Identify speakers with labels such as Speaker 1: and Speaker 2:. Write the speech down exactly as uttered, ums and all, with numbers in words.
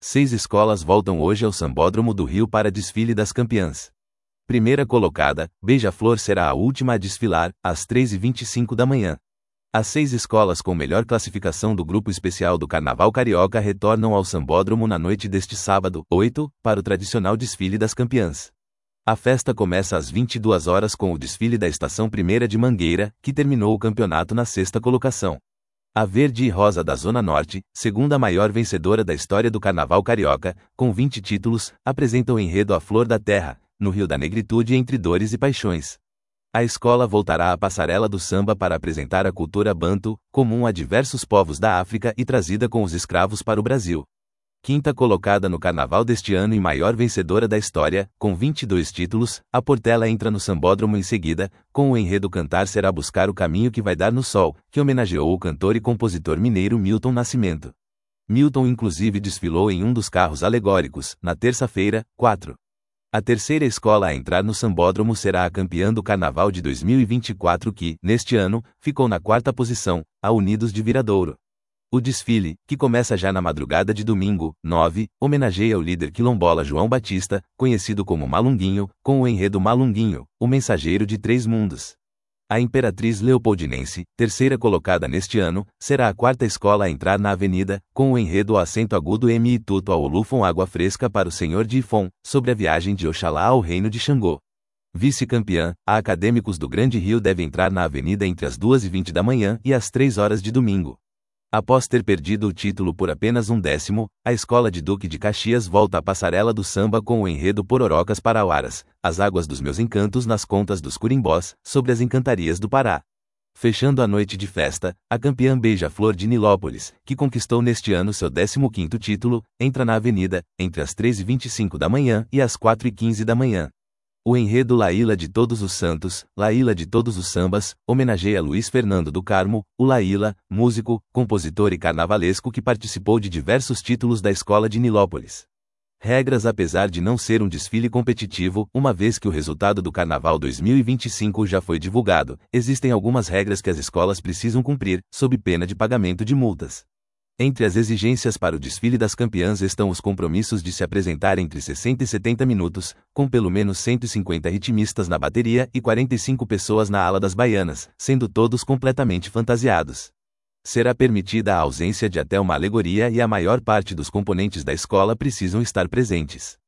Speaker 1: Seis escolas voltam hoje ao Sambódromo do Rio para desfile das campeãs. Primeira colocada, Beija-Flor será a última a desfilar, às três e vinte e cinco da manhã. As seis escolas com melhor classificação do Grupo Especial do Carnaval Carioca retornam ao Sambódromo na noite deste sábado, oito, para o tradicional desfile das campeãs. A festa começa às vinte e duas horas com o desfile da Estação Primeira de Mangueira, que terminou o campeonato na sexta colocação. A Verde e Rosa da Zona Norte, segunda maior vencedora da história do Carnaval Carioca, com vinte títulos, apresenta o enredo A Flor da Terra, no Rio da Negritude entre dores e paixões. A escola voltará à passarela do samba para apresentar a cultura banto, comum a diversos povos da África e trazida com os escravos para o Brasil. Quinta colocada no Carnaval deste ano e maior vencedora da história, com vinte e dois títulos, a Portela entra no Sambódromo em seguida, com o enredo Cantar Será Buscar o Caminho que Vai Dar no Sol, que homenageou o cantor e compositor mineiro Milton Nascimento. Milton inclusive desfilou em um dos carros alegóricos, na terça-feira, quatro. A terceira escola a entrar no Sambódromo será a campeã do Carnaval de dois mil e vinte e quatro que, neste ano, ficou na quarta posição, a Unidos de Viradouro. O desfile, que começa já na madrugada de domingo, nove, homenageia o líder quilombola João Batista, conhecido como Malunguinho, com o enredo Malunguinho, o mensageiro de três mundos. A Imperatriz Leopoldinense, terceira colocada neste ano, será a quarta escola a entrar na avenida, com o enredo Acento Agudo M e Tuto a Olufon Água Fresca para o Senhor de Ifon, sobre a viagem de Oxalá ao reino de Xangô. Vice-campeã, a Acadêmicos do Grande Rio deve entrar na avenida entre as duas e vinte da manhã e as três horas de domingo. Após ter perdido o título por apenas um décimo, a escola de Duque de Caxias volta à passarela do samba com o enredo Pororocas Parauaras, as águas dos meus encantos nas contas dos curimbós, sobre as encantarias do Pará. Fechando a noite de festa, a campeã Beija-Flor de Nilópolis, que conquistou neste ano seu décimo quinto título, entra na avenida, entre as três e vinte e cinco da manhã e as quatro e quinze da manhã. O enredo Laíla de Todos os Santos, Laíla de Todos os Sambas, homenageia Luiz Fernando do Carmo, o Laíla, músico, compositor e carnavalesco que participou de diversos títulos da escola de Nilópolis. Regras. Apesar de não ser um desfile competitivo, uma vez que o resultado do Carnaval dois mil e vinte e cinco já foi divulgado, existem algumas regras que as escolas precisam cumprir, sob pena de pagamento de multas. Entre as exigências para o desfile das campeãs estão os compromissos de se apresentar entre sessenta e setenta minutos, com pelo menos cento e cinquenta ritmistas na bateria e quarenta e cinco pessoas na ala das baianas, sendo todos completamente fantasiados. Será permitida a ausência de até uma alegoria e a maior parte dos componentes da escola precisam estar presentes.